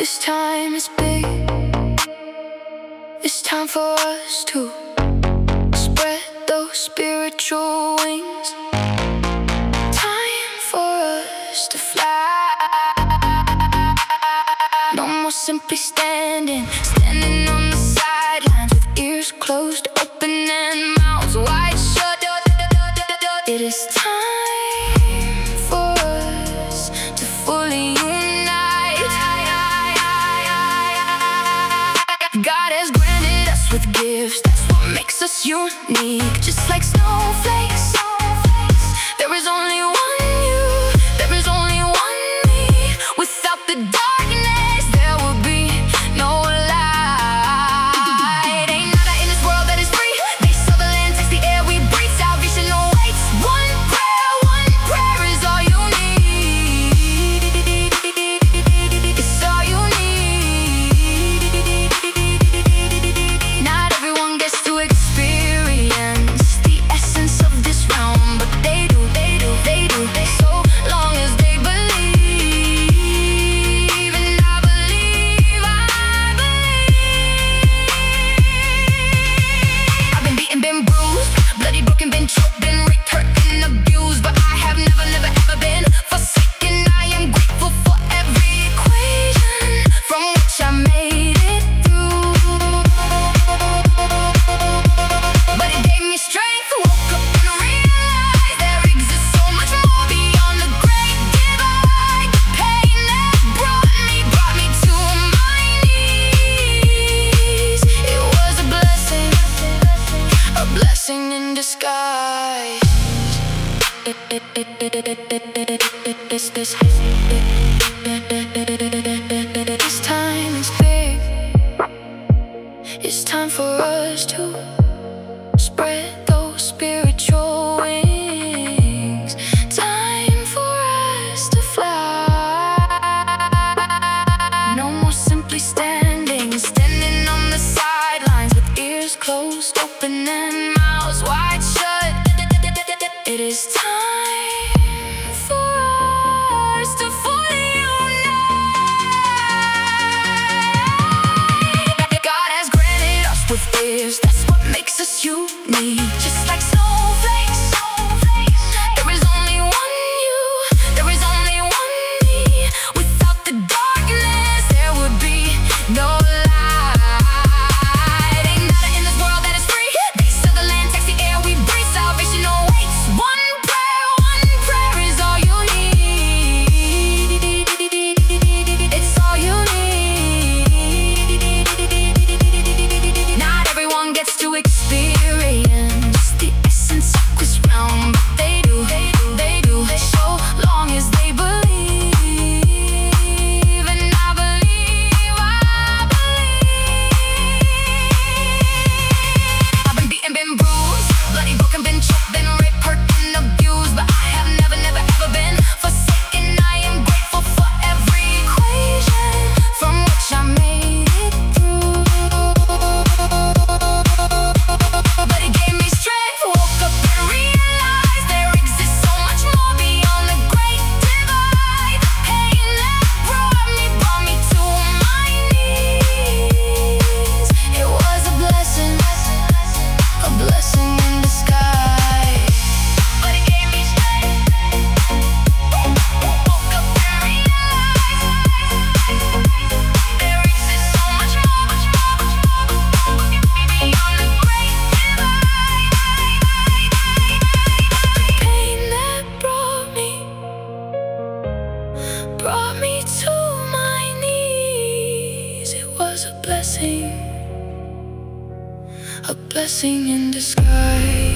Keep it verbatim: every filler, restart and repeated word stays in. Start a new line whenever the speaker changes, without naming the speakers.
This time is big. It's time for us to spread those spiritual wings. Time for us to fly. No more simply standing, standing on the sidelines with ears closed, open and mouths wide shut. It is time for us to fully unite. God has granted us with gifts, that's what makes us unique. Just like snowflakes, there is only one you, there is only one me. Without the darkness, there will be no light. Ain't nada in this world that is free. They saw the land, takes the air we breathe. Salvation awaits. One prayer, one prayer is all you need. It's all you need. Not everyone gets to experience the essence of this realm, but they do, they do, they do. So long as they believe, and I believe, I believe. I've been beaten, been bruised, bloody, broken, been choked, been raped, hurt, and abused, but I have never, never, ever been forsaken. I am grateful for every equation from which I made it through. But it gave me strength, woke up and realized there exists so much more beyond the great divide. The pain that brought me, brought me to my knees. It was a blessing, a blessing in disguise. This, this, this time is big. It's time for us to spread those spiritual wings. Time for us to fly. No more simply standing, standing on the sidelines with ears closed, open and mouths wide shut. It is time for us to fully unite. God has granted us with gifts, that's what makes us unique. Just like snowflakes, there is only one you, there is only one me. Without the darkness, there would be no light. Ain't nada in this world that is free. They sell the land, tax the air we breathe. Salvation awaits. One prayer, one prayer is all you need. It's all you need. Not everyone gets to experience the essence of this realm, but they do, they do, they do. So long as they believe, and I believe, I believe. I've been beaten, been bruised, bloody, broken, been choked, been raped, hurt, and abused, but I have never, never, ever been forsaken. I am grateful for every equation from which I made it through. But it gave me strength, woke up and realized there exists so much more beyond the great divide. The pain that brought me, brought me to my knees. It was a blessing, a blessing in disguise. But it gave me strength, woke up and realized there exists so much more beyond the great divide. The pain that brought me, brought me to my knees. It was a blessing, a blessing in disguise.